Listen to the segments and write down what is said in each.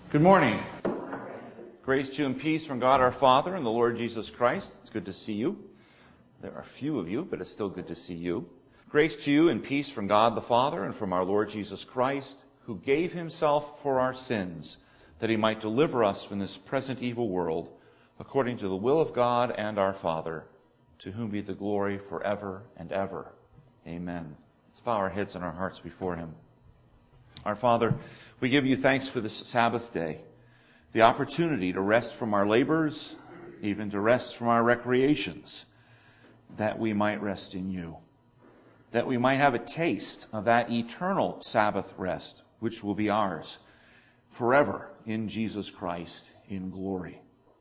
Good morning. Grace to you and peace from God our Father and the Lord Jesus Christ. It's good to see you. There are few of you, but it's still good to see you. Grace to you and peace from God the Father and from our Lord Jesus Christ, who gave himself for our sins, that he might deliver us from this present evil world, according to the will of God and our Father, to whom be the glory forever and ever. Amen. Let's bow our heads and our hearts before him. Our Father, we give you thanks for this Sabbath day, the opportunity to rest from our labors, even to rest from our recreations, that we might rest in you, that we might have a taste of that eternal Sabbath rest, which will be ours forever in Jesus Christ in glory.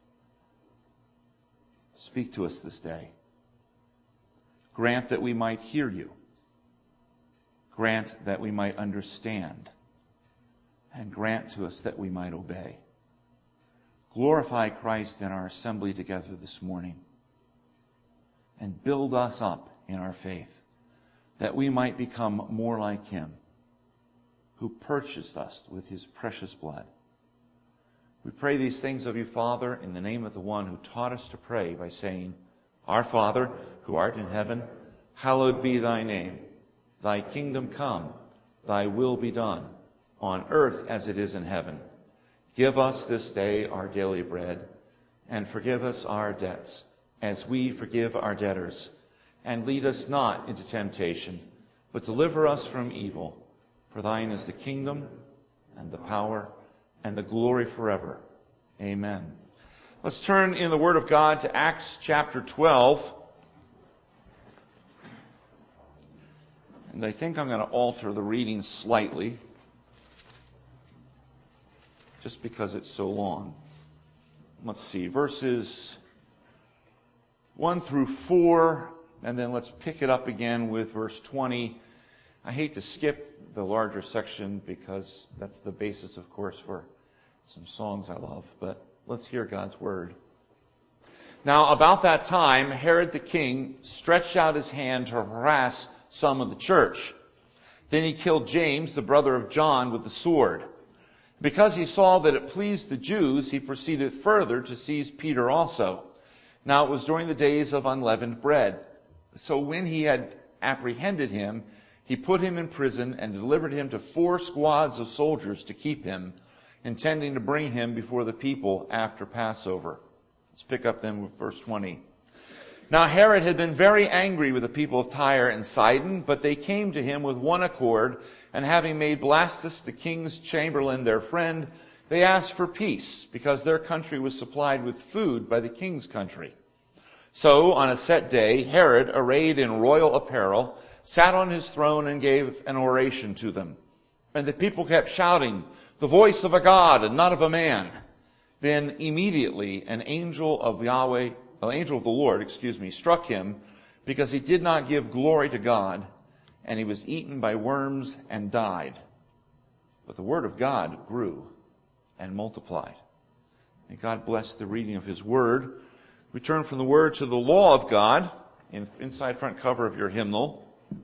Speak to us this day. Grant that we might hear you. Grant that we might understand. And grant to us that we might obey. Glorify Christ in our assembly together this morning. And build us up in our faith, that we might become more like him, who purchased us with his precious blood. We pray these things of you, Father, in the name of the one who taught us to pray by saying, Our Father, who art in heaven, hallowed be thy name. Thy kingdom come, thy will be done, on earth as it is in heaven. Give us this day our daily bread, and forgive us our debts, as we forgive our debtors. And lead us not into temptation, but deliver us from evil. For thine is the kingdom, and the power, and the glory forever. Amen. Let's turn in the Word of God to Acts chapter 12. And I think I'm going to alter the reading slightly, just because it's so long. Let's see, verses 1 through 4, and then let's pick it up again with verse 20. I hate to skip the larger section because that's the basis, of course, for some songs I love, but let's hear God's word. Now, about that time, Herod the king stretched out his hand to harass some of the church. Then he killed James, the brother of John, with the sword. Because he saw that it pleased the Jews, he proceeded further to seize Peter also. Now it was during the days of unleavened bread. So when he had apprehended him, he put him in prison and delivered him to 4 squads of soldiers to keep him, intending to bring him before the people after Passover. Let's pick up then with verse 20. Now Herod had been very angry with the people of Tyre and Sidon, but they came to him with one accord, and having made Blastus the king's chamberlain their friend, they asked for peace, because their country was supplied with food by the king's country. So on a set day, Herod, arrayed in royal apparel, sat on his throne and gave an oration to them. And the people kept shouting, "The voice of a God and not of a man." Then immediately an angel of the Lord, struck him, because he did not give glory to God, and he was eaten by worms and died. But the word of God grew and multiplied. May God bless the reading of his word. We turn from the word to the law of God, inside front cover of your hymnal.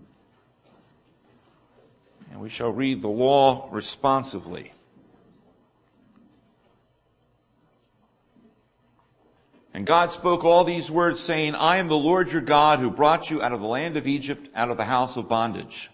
And we shall read the law responsively. And God spoke all these words, saying, I am the Lord your God, who brought you out of the land of Egypt, out of the house of bondage.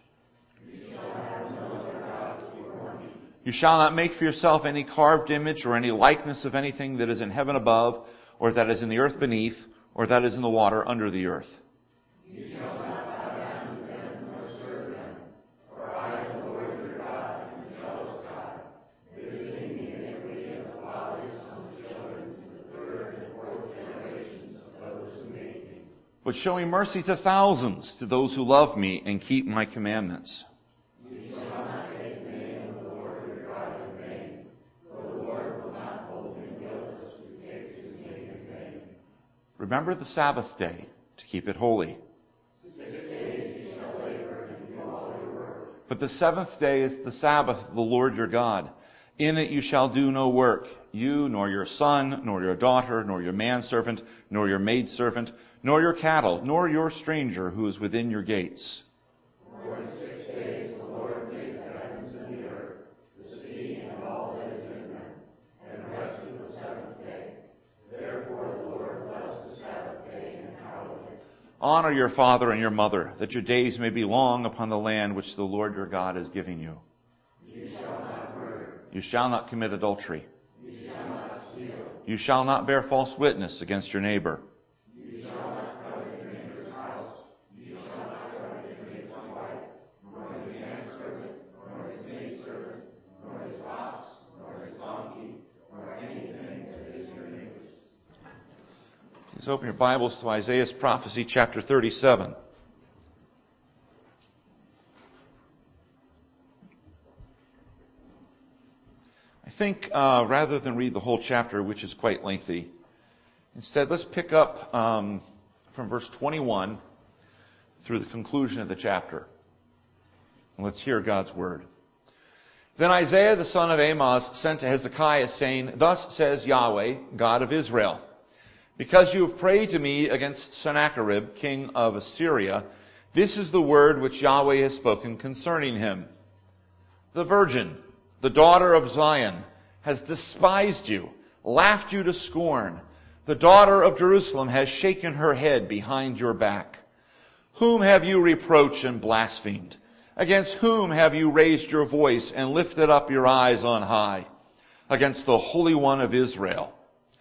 You shall not make for yourself any carved image or any likeness of anything that is in heaven above, or that is in the earth beneath, or that is in the water under the earth. You shall not bow down to them nor serve them, for I am the Lord your God, and the jealous God, visiting the iniquity of the fathers on the children, the third and fourth generations of those who hate me, but showing mercy to thousands, to those who love me and keep my commandments. You shall not take the name of the Lord your God in vain, for the Lord will not hold him guiltless who takes his name in vain. Remember the Sabbath day to keep it holy. 6 days you shall labor and do all your work. But the 7th day is the Sabbath of the Lord your God. In it you shall do no work, you, nor your son, nor your daughter, nor your manservant, nor your maidservant, nor your cattle, nor your stranger who is within your gates. For in 6 days the Lord made the heavens and the earth, the sea and all that is in them, Honor your father and your mother, that your days may be long upon the land which the Lord your God is giving you. You shall not murder. You shall not commit adultery. You shall not steal. You shall not bear false witness against your neighbor. You shall not covet your neighbor's house. You shall not covet your neighbor's wife, nor his manservant, nor his maidservant, nor his ox, nor his donkey, nor anything that is your neighbor's. Please open your Bibles to Isaiah's prophecy, chapter 37. I think rather than read the whole chapter, which is quite lengthy, instead let's pick up from verse 21 through the conclusion of the chapter. And let's hear God's word. Then Isaiah the son of Amoz sent to Hezekiah, saying, Thus says Yahweh, God of Israel, because you have prayed to me against Sennacherib, king of Assyria, this is the word which Yahweh has spoken concerning him. The virgin, the daughter of Zion, has despised you, laughed you to scorn. The daughter of Jerusalem has shaken her head behind your back. Whom have you reproached and blasphemed? Against whom have you raised your voice and lifted up your eyes on high? Against the Holy One of Israel.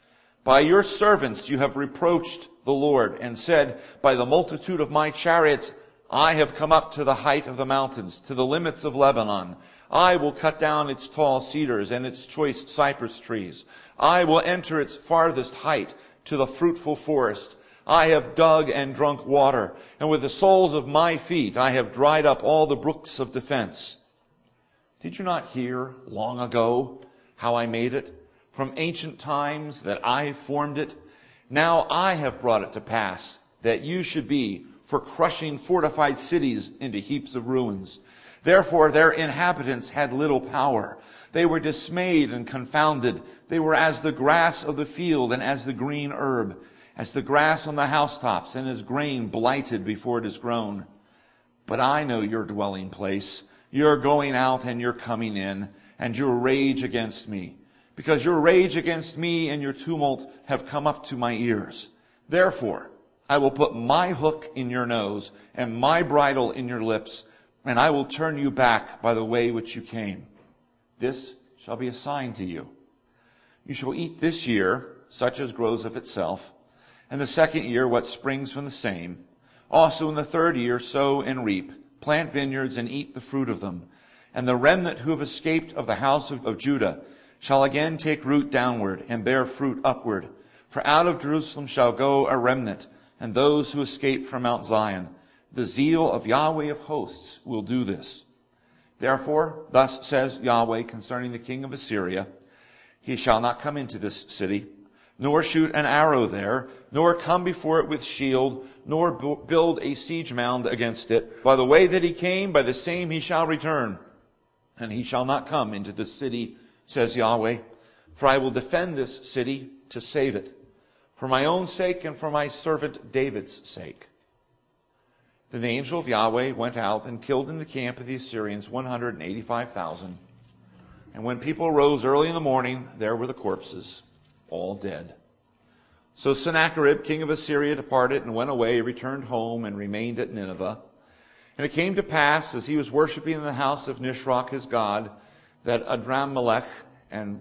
By your servants you have reproached the Lord and said, By the multitude of my chariots I have come up to the height of the mountains, to the limits of Lebanon. I will cut down its tall cedars and its choice cypress trees. I will enter its farthest height to the fruitful forest. I have dug and drunk water, and with the soles of my feet I have dried up all the brooks of defense. Did you not hear long ago how I made it? From ancient times that I formed it? Now I have brought it to pass that you should be for crushing fortified cities into heaps of ruins. Therefore their inhabitants had little power. They were dismayed and confounded. They were as the grass of the field and as the green herb, as the grass on the housetops and as grain blighted before it is grown. But I know your dwelling place, your going out and your coming in, and your rage against me. Because your rage against me and your tumult have come up to my ears. Therefore, I will put my hook in your nose and my bridle in your lips, and I will turn you back by the way which you came. This shall be a sign to you. You shall eat this year such as grows of itself, and the second year what springs from the same. Also in the third year sow and reap, plant vineyards and eat the fruit of them. And the remnant who have escaped of the house of Judah shall again take root downward and bear fruit upward. For out of Jerusalem shall go a remnant, and those who escape from Mount Zion. The zeal of Yahweh of hosts will do this. Therefore, thus says Yahweh concerning the king of Assyria, He shall not come into this city, nor shoot an arrow there, nor come before it with shield, nor build a siege mound against it. By the way that he came, by the same he shall return. And he shall not come into this city, says Yahweh, for I will defend this city to save it, for my own sake and for my servant David's sake. Then the angel of Yahweh went out and killed in the camp of the Assyrians 185,000. And when people rose early in the morning, there were the corpses, all dead. So Sennacherib, king of Assyria, departed and went away, returned home, and remained at Nineveh. And it came to pass, as he was worshipping in the house of Nisroch his god, that Adrammelech and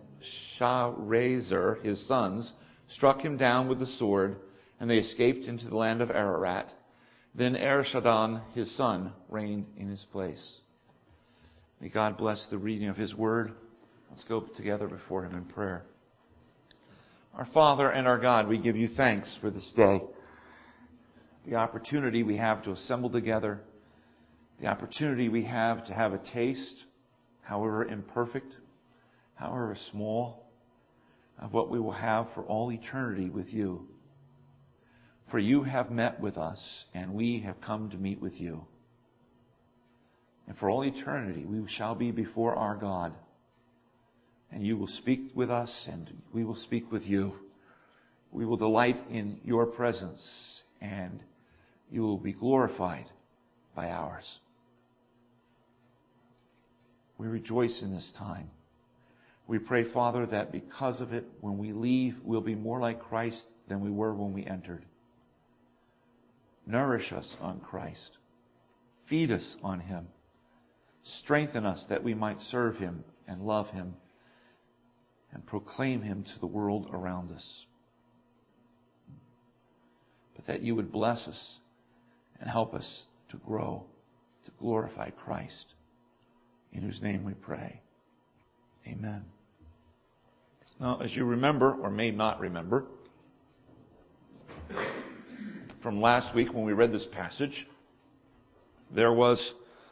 Sharezer his sons struck him down with the sword, and they escaped into the land of Ararat. Then Esarhaddon his son reigned in his place. May God bless the reading of his word. Let's go together before him in prayer. Our Father and our God, we give you thanks for this day. The opportunity we have to assemble together. The opportunity we have to have a taste, however imperfect, however small, of what we will have for all eternity with you. For you have met with us, and we have come to meet with you. And for all eternity, we shall be before our God. And you will speak with us, and we will speak with you. We will delight in your presence, and you will be glorified by ours. We rejoice in this time. We pray, Father, that because of it, when we leave, we'll be more like Christ than we were when we entered. Nourish us on Christ. Feed us on Him. Strengthen us that we might serve Him and love Him and proclaim Him to the world around us. But that You would bless us and help us to grow, to glorify Christ, in whose name we pray. Amen. Now, as you remember, or may not remember, from last week when we read this passage, there was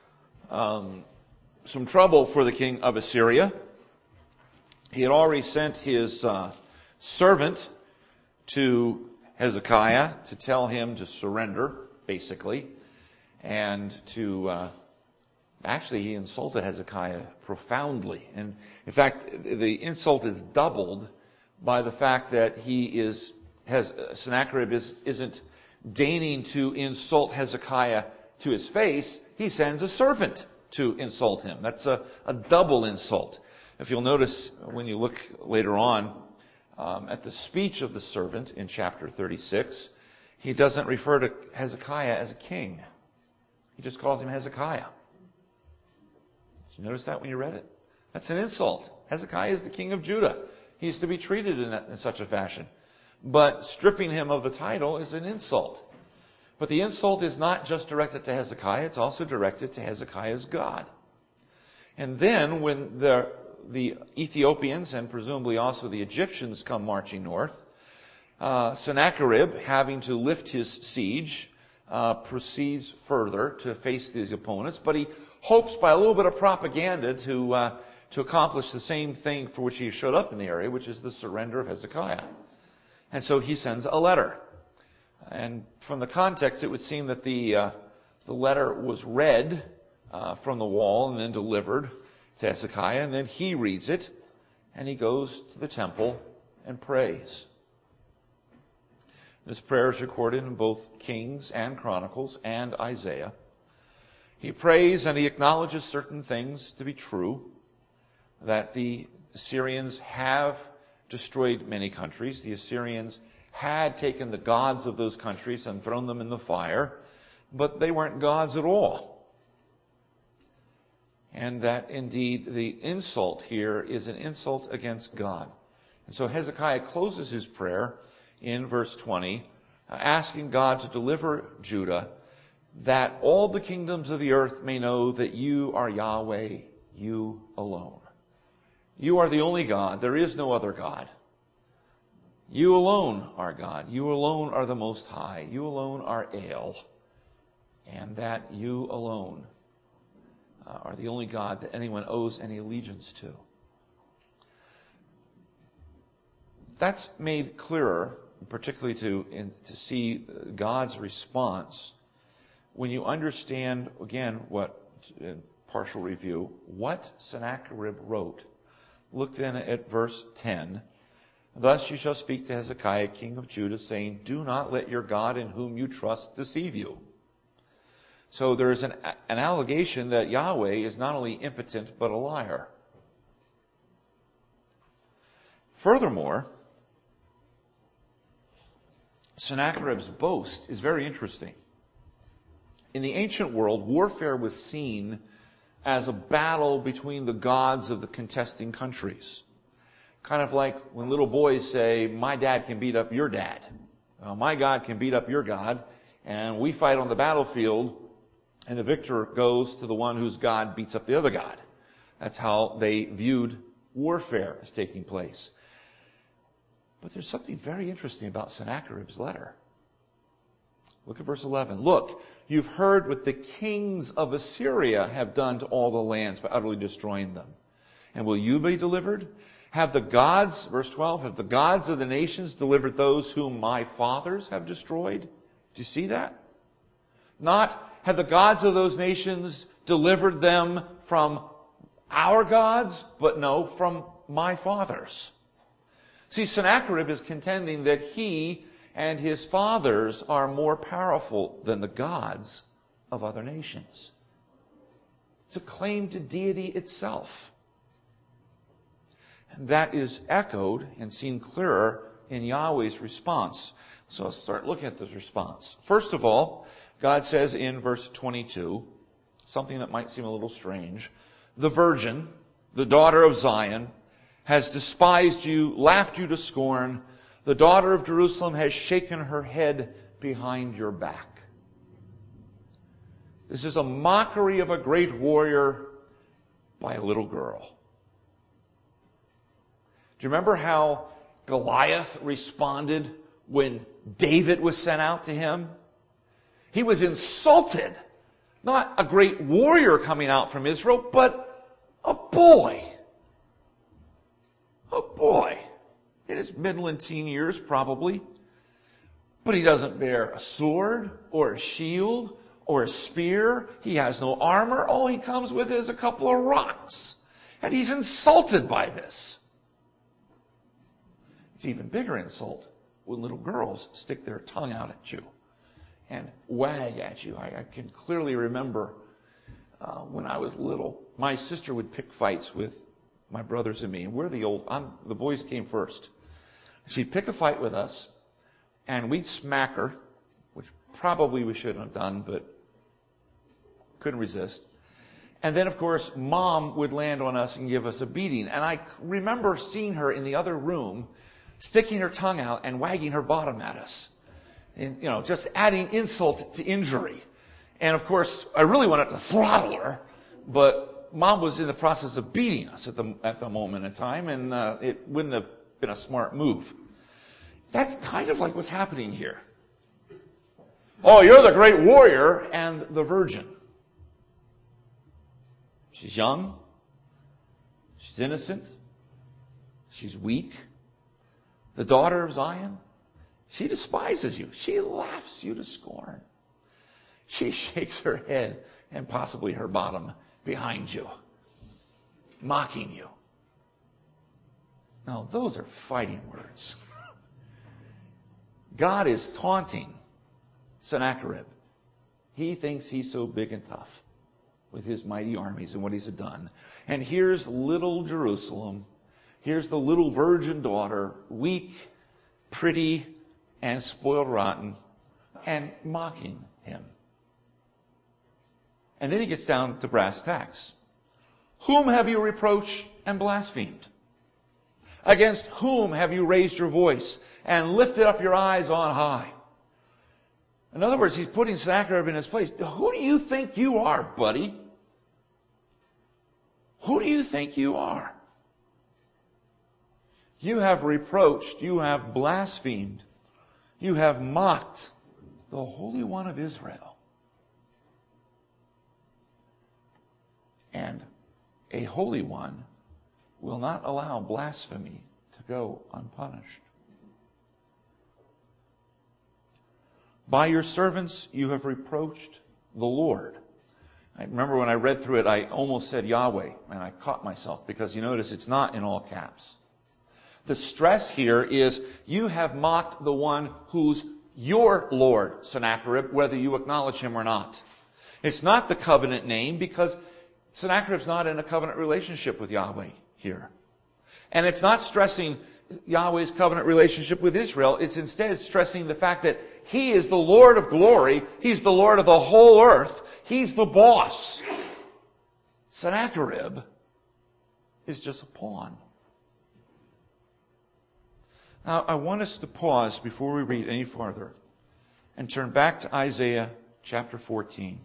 some trouble for the king of Assyria. He had already sent his servant to Hezekiah to tell him to surrender, basically, and to actually he insulted Hezekiah profoundly. And in fact, the insult is doubled by the fact that Sennacherib isn't deigning to insult Hezekiah to his face. He sends a servant to insult him. That's a double insult. If you'll notice when you look later on at the speech of the servant in chapter 36, he doesn't refer to Hezekiah as a king. He just calls him Hezekiah. Did you notice that when you read it? That's an insult. Hezekiah is the king of Judah. He's to be treated in such a fashion. But stripping him of the title is an insult. But the insult is not just directed to Hezekiah, it's also directed to Hezekiah's God. And then when the Ethiopians and presumably also the Egyptians come marching north, Sennacherib, having to lift his siege, proceeds further to face these opponents, but he hopes by a little bit of propaganda to accomplish the same thing for which he showed up in the area, which is the surrender of Hezekiah. And so he sends a letter. And from the context, it would seem that the letter was read from the wall and then delivered to Hezekiah, and then he reads it, and he goes to the temple and prays. This prayer is recorded in both Kings and Chronicles and Isaiah. He prays and he acknowledges certain things to be true, that the Assyrians have destroyed many countries. The Assyrians had taken the gods of those countries and thrown them in the fire, but they weren't gods at all. And that indeed the insult here is an insult against God. And so Hezekiah closes his prayer in verse 20, asking God to deliver Judah, that all the kingdoms of the earth may know that You are Yahweh, You alone. You are the only God. There is no other God. You alone are God. You alone are the Most High. You alone are El. And that You alone are the only God that anyone owes any allegiance to. That's made clearer, particularly to see God's response when you understand, again, what, in partial review, what Sennacherib wrote. Look then at verse 10. Thus you shall speak to Hezekiah, king of Judah, saying, Do not let your God in whom you trust deceive you. So there is an allegation that Yahweh is not only impotent, but a liar. Furthermore, Sennacherib's boast is very interesting. In the ancient world, warfare was seen as a battle between the gods of the contesting countries. Kind of like when little boys say, my dad can beat up your dad. My God can beat up your God. And we fight on the battlefield, and the victor goes to the one whose God beats up the other God. That's how they viewed warfare as taking place. But there's something very interesting about Sennacherib's letter. Look at verse 11. Look, you've heard what the kings of Assyria have done to all the lands by utterly destroying them. And will you be delivered? Have the gods, verse 12, have the gods of the nations delivered those whom my fathers have destroyed? Do you see that? Not have the gods of those nations delivered them from our gods, but no, from my fathers. See, Sennacherib is contending that he and his fathers are more powerful than the gods of other nations. It's a claim to deity itself. And that is echoed and seen clearer in Yahweh's response. So let's start looking at this response. First of all, God says in verse 22, something that might seem a little strange. The virgin, the daughter of Zion, has despised you, laughed you to scorn. The daughter of Jerusalem has shaken her head behind your back. This is a mockery of a great warrior by a little girl. Do you remember how Goliath responded when David was sent out to him? He was insulted. Not a great warrior coming out from Israel, but a boy. A boy. In his middle and teen years, probably. But he doesn't bear a sword or a shield or a spear. He has no armor. All he comes with is a couple of rocks. And he's insulted by this. It's even bigger insult when little girls stick their tongue out at you and wag at you. I can clearly remember when I was little, my sister would pick fights with my brothers and me. And we're the boys came first. She'd pick a fight with us, and we'd smack her, which probably we shouldn't have done, but couldn't resist. And then, of course, Mom would land on us and give us a beating. And I remember seeing her in the other room, sticking her tongue out and wagging her bottom at us. And, just adding insult to injury. And, of course, I really wanted to throttle her, but Mom was in the process of beating us at the moment in time, and it wouldn't have been a smart move. That's kind of like what's happening here. Oh, you're the great warrior and the virgin. She's young. She's innocent. She's weak. The daughter of Zion. She despises you. She laughs you to scorn. She shakes her head and possibly her bottom behind you, mocking you. Now, those are fighting words. God is taunting Sennacherib. He thinks he's so big and tough with his mighty armies and what he's done. And here's little Jerusalem. Here's the little virgin daughter, weak, pretty, and spoiled rotten, and mocking him. And then he gets down to brass tacks. Whom have you reproached and blasphemed? Against whom have you raised your voice and lifted up your eyes on high? In other words, he's putting Sennacherib in his place. Who do you think you are, buddy? Who do you think you are? You have reproached, you have blasphemed, you have mocked the Holy One of Israel. And a Holy One will not allow blasphemy to go unpunished. By your servants you have reproached the Lord. I remember when I read through it, I almost said Yahweh, and I caught myself because you notice it's not in all caps. The stress here is you have mocked the one who's your Lord, Sennacherib, whether you acknowledge him or not. It's not the covenant name because Sennacherib's not in a covenant relationship with Yahweh here. And it's not stressing Yahweh's covenant relationship with Israel. It's instead stressing the fact that he is the Lord of glory. He's the Lord of the whole earth. He's the boss. Sennacherib is just a pawn. Now, I want us to pause before we read any farther and turn back to Isaiah chapter 14.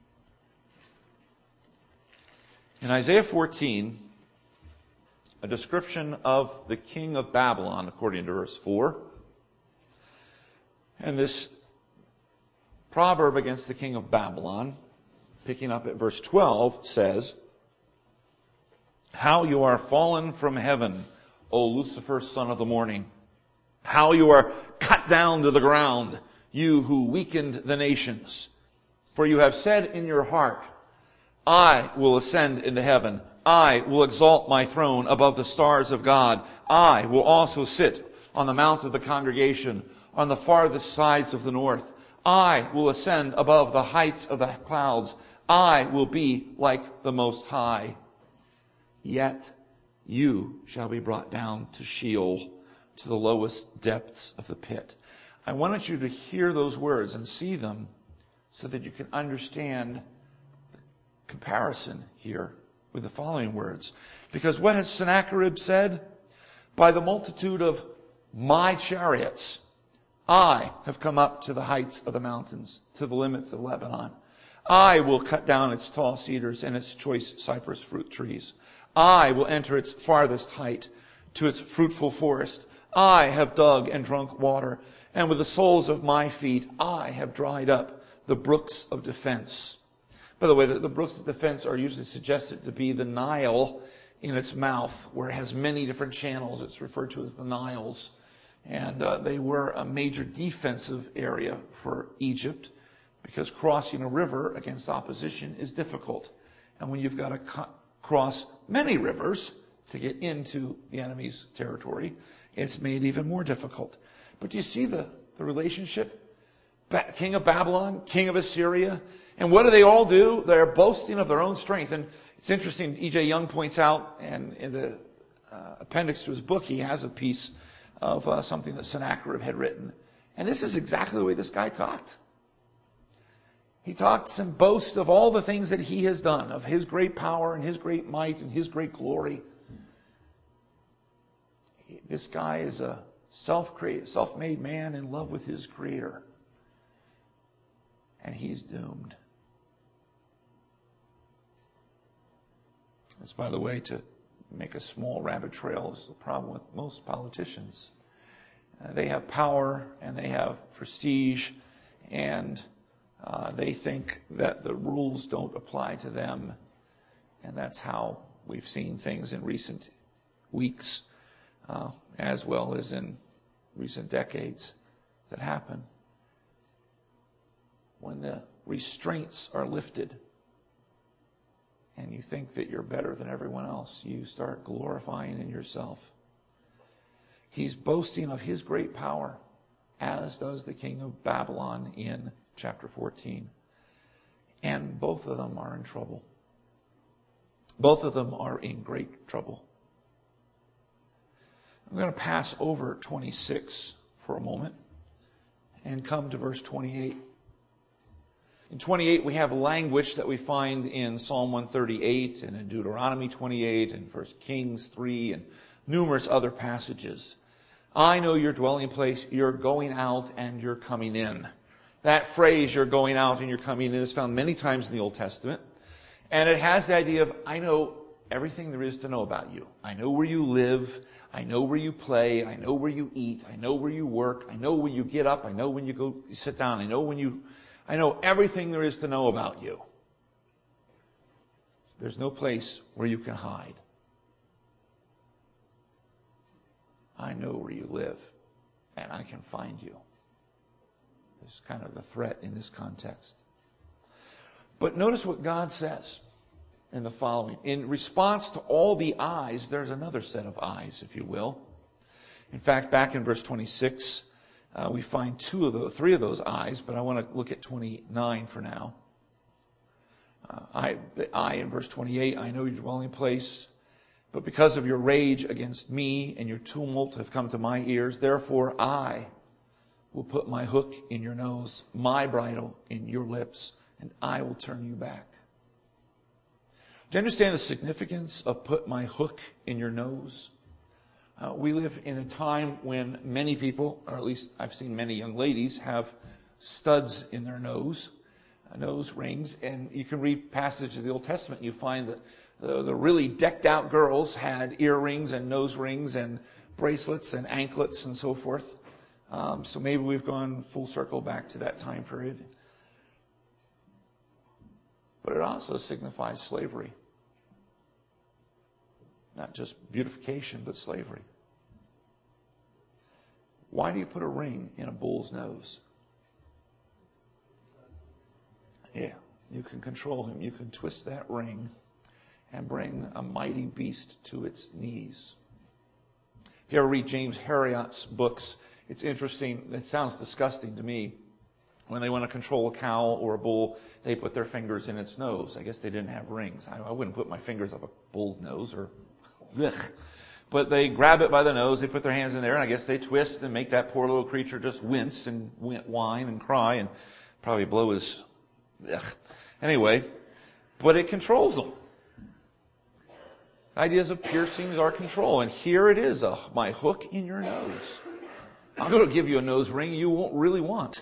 In Isaiah 14, a description of the king of Babylon, according to verse 4. And this proverb against the king of Babylon, picking up at verse 12, says, How you are fallen from heaven, O Lucifer, son of the morning. How you are cut down to the ground, you who weakened the nations. For you have said in your heart, I will ascend into heaven. I will exalt my throne above the stars of God. I will also sit on the mount of the congregation, on the farthest sides of the north. I will ascend above the heights of the clouds. I will be like the Most High. Yet you shall be brought down to Sheol, to the lowest depths of the pit. I wanted you to hear those words and see them so that you can understand the comparison here with the following words. Because what has Sennacherib said? By the multitude of my chariots, I have come up to the heights of the mountains, to the limits of Lebanon. I will cut down its tall cedars and its choice cypress fruit trees. I will enter its farthest height to its fruitful forest. I have dug and drunk water, and with the soles of my feet I have dried up the brooks of defense. By the way, the brooks of defense are usually suggested to be the Nile in its mouth, where it has many different channels. It's referred to as the Niles. And they were a major defensive area for Egypt, because crossing a river against opposition is difficult. And when you've got to cross many rivers to get into the enemy's territory, it's made even more difficult. But do you see the relationship? King of Babylon, king of Assyria. And what do they all do? They're boasting of their own strength. And it's interesting, E.J. Young points out, and in the appendix to his book, he has a piece of something that Sennacherib had written. And this is exactly the way this guy talked. He talks and boasts of all the things that he has done, of his great power and his great might and his great glory. This guy is a self-made man in love with his Creator. And he's doomed. That's, by the way, to make a small rabbit trail is the problem with most politicians. They have power and they have prestige, and they think that the rules don't apply to them. And that's how we've seen things in recent weeks, as well as in recent decades, that happen. When the restraints are lifted and you think that you're better than everyone else, you start glorifying in yourself. He's boasting of his great power, as does the king of Babylon in chapter 14. And both of them are in trouble. Both of them are in great trouble. I'm going to pass over 26 for a moment and come to verse 28. In 28, we have language that we find in Psalm 138 and in Deuteronomy 28 and 1 Kings 3 and numerous other passages. I know your dwelling place, you're going out and you're coming in. That phrase, you're going out and you're coming in, is found many times in the Old Testament. And it has the idea of, I know everything there is to know about you. I know where you live. I know where you play. I know where you eat. I know where you work. I know when you get up. I know when you sit down. I know everything there is to know about you. There's no place where you can hide. I know where you live, and I can find you. There's kind of the threat in this context. But notice what God says in the following. In response to all the eyes, there's another set of eyes, if you will. In fact, back in verse 26, we find three of those eyes, but I want to look at 29 for now. The eye in verse 28, I know your dwelling place, but because of your rage against me and your tumult have come to my ears, therefore I will put my hook in your nose, my bridle in your lips, and I will turn you back. Do you understand the significance of put my hook in your nose? We live in a time when many people, or at least I've seen many young ladies, have studs in their nose rings. And you can read passages of the Old Testament and you find that the really decked out girls had earrings and nose rings and bracelets and anklets and so forth. So maybe we've gone full circle back to that time period. But it also signifies slavery. Not just beautification, but slavery. Why do you put a ring in a bull's nose? Yeah, you can control him. You can twist that ring and bring a mighty beast to its knees. If you ever read James Herriot's books, it's interesting. It sounds disgusting to me. When they want to control a cow or a bull, they put their fingers in its nose. I guess they didn't have rings. I wouldn't put my fingers up a bull's nose or... Ugh. But they grab it by the nose, they put their hands in there, and I guess they twist and make that poor little creature just wince and whine and cry and probably blow his... Ugh. Anyway, but it controls them. Ideas of piercings are control. And here it is, my hook in your nose. I'm going to give you a nose ring you won't really want.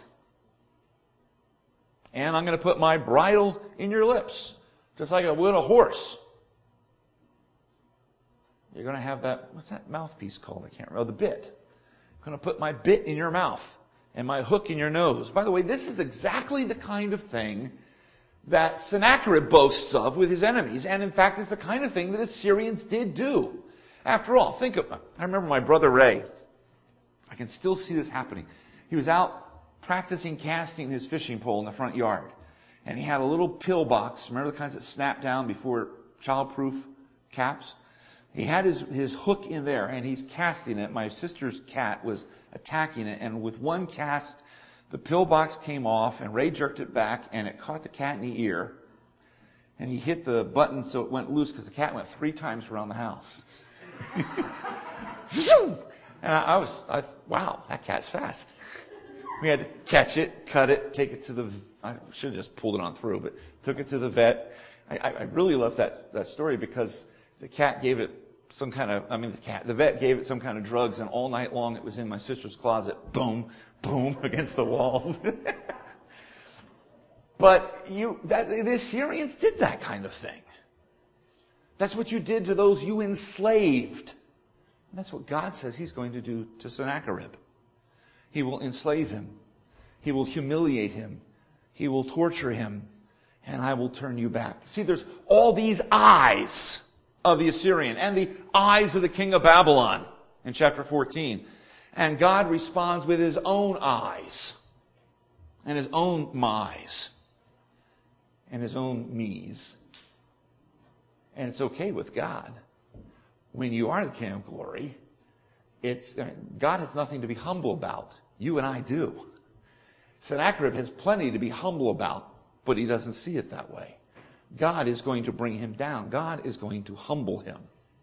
And I'm going to put my bridle in your lips, just like I would a horse. You're going to have that, what's that mouthpiece called? I can't remember. The bit. I'm going to put my bit in your mouth and my hook in your nose. By the way, this is exactly the kind of thing that Sennacherib boasts of with his enemies. And in fact, it's the kind of thing that Assyrians did do. After all, I remember my brother Ray. I can still see this happening. He was out practicing casting his fishing pole in the front yard. And he had a little pill box. Remember the kinds that snap down before childproof caps? He had his hook in there, and he's casting it. My sister's cat was attacking it, and with one cast, the pillbox came off, and Ray jerked it back, and it caught the cat in the ear. And he hit the button so it went loose, because the cat went 3 times around the house. And I wow, that cat's fast. We had to catch it, cut it, take it to I should have just pulled it on through, but took it to the vet. I really love that story, because the cat gave it some kind of, the vet gave it some kind of drugs, and all night long it was in my sister's closet, boom, boom, against the walls. But the Assyrians did that kind of thing. That's what you did to those you enslaved. And that's what God says He's going to do to Sennacherib. He will enslave him. He will humiliate him. He will torture him. And I will turn you back. See, there's all these eyes of the Assyrian and the eyes of the king of Babylon in chapter 14. And God responds with His own eyes and His own my's and His own me's. And it's okay with God. When you are the King of Glory, God has nothing to be humble about. You and I do. Sennacherib has plenty to be humble about, but he doesn't see it that way. God is going to bring him down. God is going to humble him.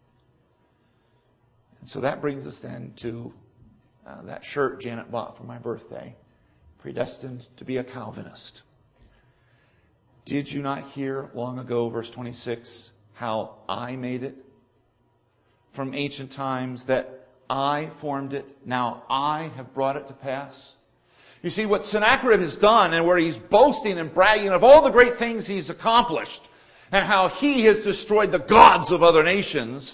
And so that brings us then to that shirt Janet bought for my birthday, Predestined to be a Calvinist. Did you not hear long ago, verse 26, how I made it? From ancient times that I formed it, now I have brought it to pass. You see, what Sennacherib has done, and where he's boasting and bragging of all the great things he's accomplished, and how he has destroyed the gods of other nations.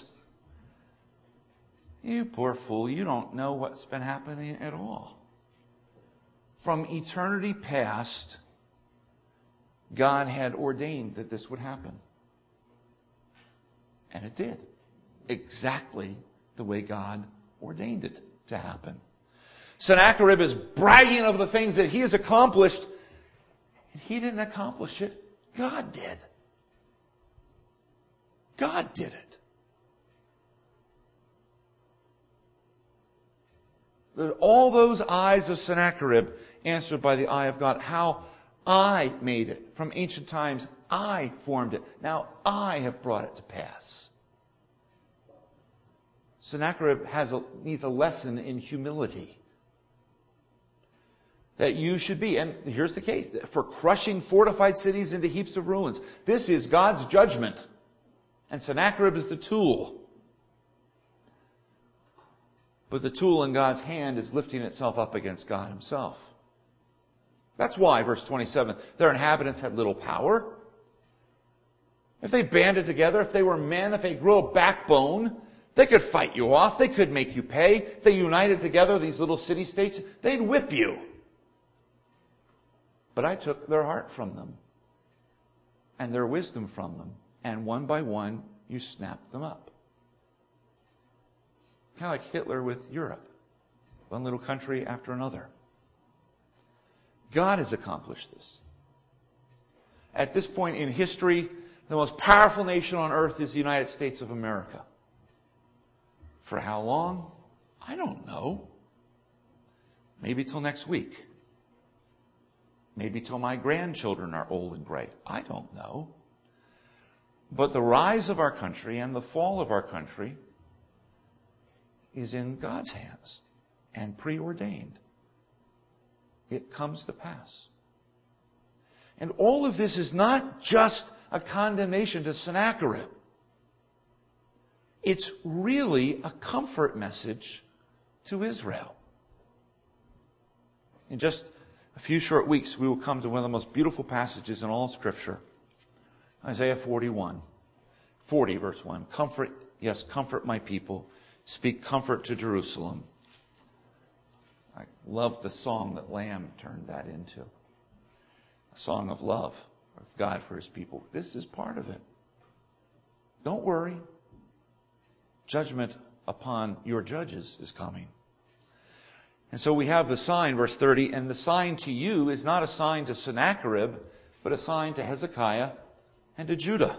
You poor fool, you don't know what's been happening at all. From eternity past, God had ordained that this would happen. And it did. Exactly the way God ordained it to happen. Sennacherib is bragging of the things that he has accomplished. And he didn't accomplish it. God did. God did it. All those eyes of Sennacherib answered by the eye of God. How I made it. From ancient times, I formed it. Now I have brought it to pass. Sennacherib needs a lesson in humility. That you should be, and here's the case, for crushing fortified cities into heaps of ruins. This is God's judgment. And Sennacherib is the tool. But the tool in God's hand is lifting itself up against God Himself. That's why, verse 27, their inhabitants had little power. If they banded together, if they were men, if they grew a backbone, they could fight you off. They could make you pay. If they united together, these little city-states, they'd whip you. But I took their heart from them and their wisdom from them. And one by one, you snapped them up. Kind of like Hitler with Europe. One little country after another. God has accomplished this. At this point in history, the most powerful nation on earth is the United States of America. For how long? I don't know. Maybe till next week. Maybe till my grandchildren are old and gray. I don't know. But the rise of our country and the fall of our country is in God's hands and preordained. It comes to pass. And all of this is not just a condemnation to Sennacherib. It's really a comfort message to Israel. In just a few short weeks, we will come to one of the most beautiful passages in all Scripture. Isaiah 40, verse 1. Comfort, yes, comfort my people. Speak comfort to Jerusalem. I love the song that Lamb turned that into. A song of love of God for His people. This is part of it. Don't worry. Judgment upon your judges is coming. And so we have the sign, verse 30, and the sign to you is not a sign to Sennacherib, but a sign to Hezekiah and to Judah.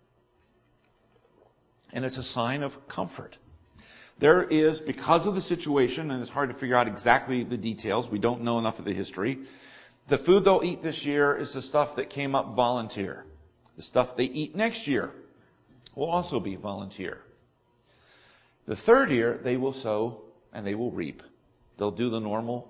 And it's a sign of comfort. There is, because of the situation, and it's hard to figure out exactly the details, we don't know enough of the history, the food they'll eat this year is the stuff that came up volunteer. The stuff they eat next year will also be volunteer. The third year, they will sow and they will reap. They'll do the normal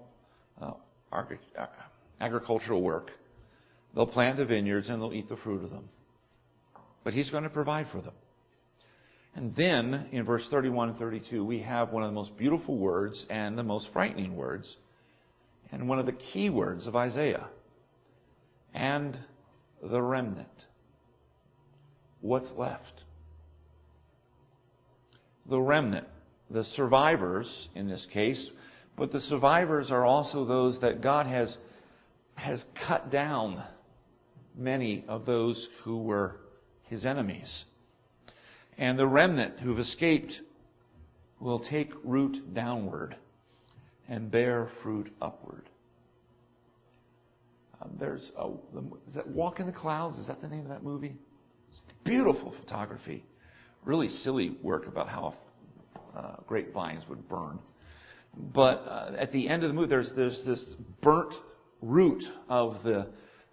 agricultural work. They'll plant the vineyards and they'll eat the fruit of them. But He's going to provide for them. And then, in verse 31 and 32, we have one of the most beautiful words and the most frightening words, and one of the key words of Isaiah. And the remnant. What's left? The remnant. The survivors, in this case, but the survivors are also those that God has cut down many of those who were His enemies. And the remnant who've escaped will take root downward and bear fruit upward. Is that Walk in the Clouds? Is that the name of that movie? It's beautiful photography. Really silly work about how grapevines would burn. But at the end of the movie, there's this burnt root of the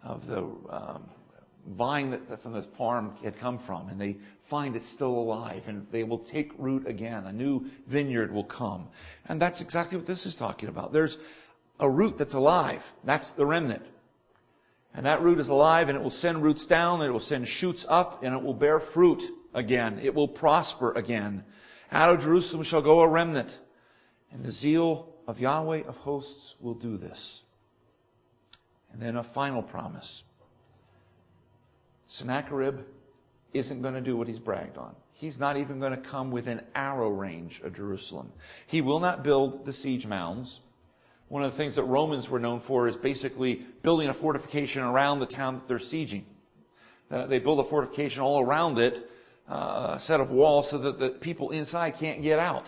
vine that from the farm had come from, and they find it's still alive, and they will take root again. A new vineyard will come. And that's exactly what this is talking about. There's a root that's alive. That's the remnant. And that root is alive, and it will send roots down, and it will send shoots up, and it will bear fruit again. It will prosper again. Out of Jerusalem shall go a remnant, and the zeal of Yahweh of hosts will do this. And then a final promise. Sennacherib isn't going to do what he's bragged on. He's not even going to come within arrow range of Jerusalem. He will not build the siege mounds. One of the things that Romans were known for is basically building a fortification around the town that they're sieging. They build a fortification all around it, a set of walls so that the people inside can't get out.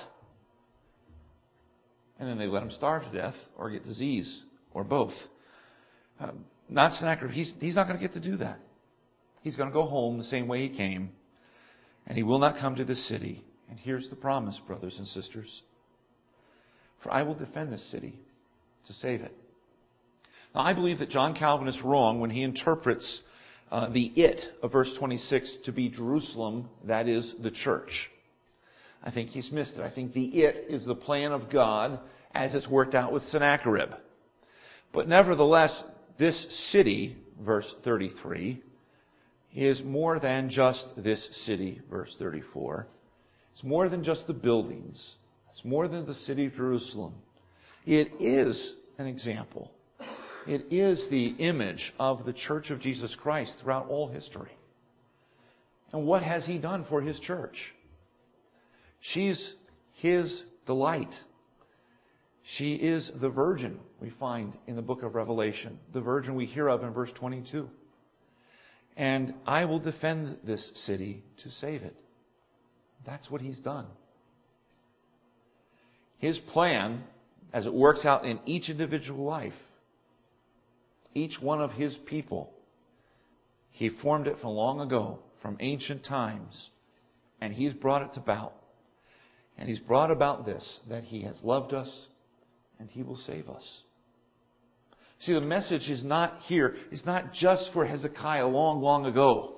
And then they let them starve to death or get disease or both. Not Sennacherib. He's not going to get to do that. He's going to go home the same way he came, and he will not come to this city. And here's the promise, brothers and sisters. For I will defend this city to save it. Now, I believe that John Calvin is wrong when he interprets the it of verse 26 to be Jerusalem, that is, the church. I think he's missed it. I think the it is the plan of God as it's worked out with Sennacherib. But nevertheless, this city, verse 33, is more than just this city, verse 34. It's more than just the buildings. It's more than the city of Jerusalem. It is an example. It is the image of the Church of Jesus Christ throughout all history. And what has He done for His church? She's His delight. She is the virgin we find in the book of Revelation, the virgin we hear of in verse 22. And I will defend this city to save it. That's what He's done. His plan, as it works out in each individual life, each one of His people, He formed it from long ago, from ancient times, and He's brought it about. And He's brought about this, that He has loved us and He will save us. See, the message is not here. It's not just for Hezekiah long, long ago.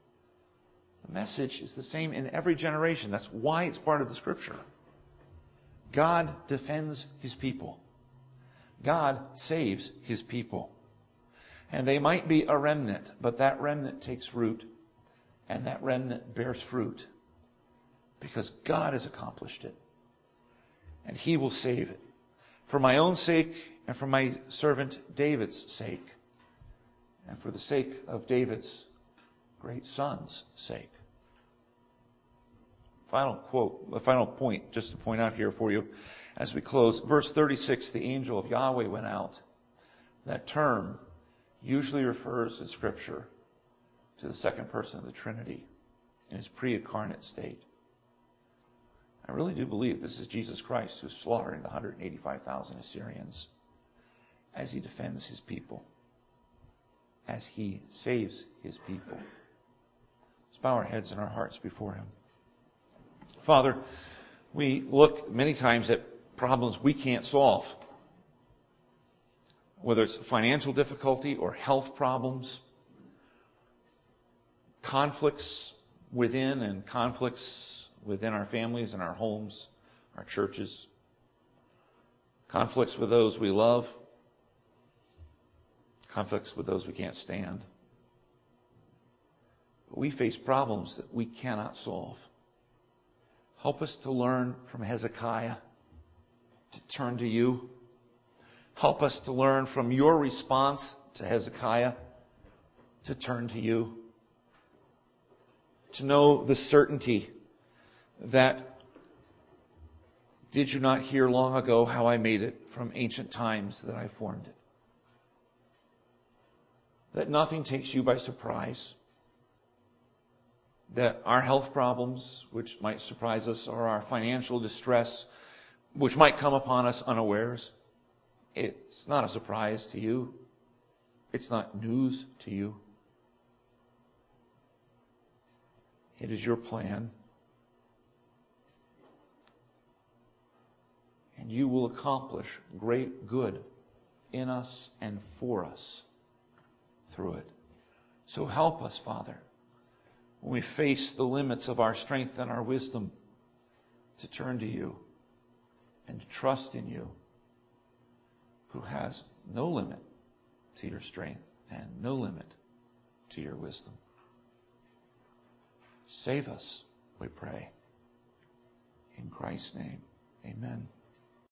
The message is the same in every generation. That's why it's part of the Scripture. God defends His people. God saves His people. And they might be a remnant, but that remnant takes root, and that remnant bears fruit, because God has accomplished it, and He will save it. For my own sake, and for my servant David's sake, and for the sake of David's great son's sake. Final point, just to point out here for you as we close. Verse 36, the angel of Yahweh went out. That term usually refers in Scripture to the second person of the Trinity in His pre-incarnate state. I really do believe this is Jesus Christ who's slaughtering the 185,000 Assyrians as He defends His people, as He saves His people. Let's bow our heads and our hearts before Him. Father, we look many times at problems we can't solve, whether it's financial difficulty or health problems, conflicts within and conflicts within our families and our homes, our churches, conflicts with those we love, conflicts with those we can't stand. But we face problems that we cannot solve. Help us to learn from Hezekiah to turn to You. Help us to learn from Your response to Hezekiah to turn to You. To know the certainty that, did You not hear long ago how I made it from ancient times that I formed it? That nothing takes You by surprise. That our health problems, which might surprise us, or our financial distress, which might come upon us unawares, it's not a surprise to You. It's not news to You. It is Your plan. And You will accomplish great good in us and for us through it. So help us, Father, when we face the limits of our strength and our wisdom, to turn to You and to trust in You, who has no limit to Your strength and no limit to Your wisdom. Save us, we pray. In Christ's name, amen.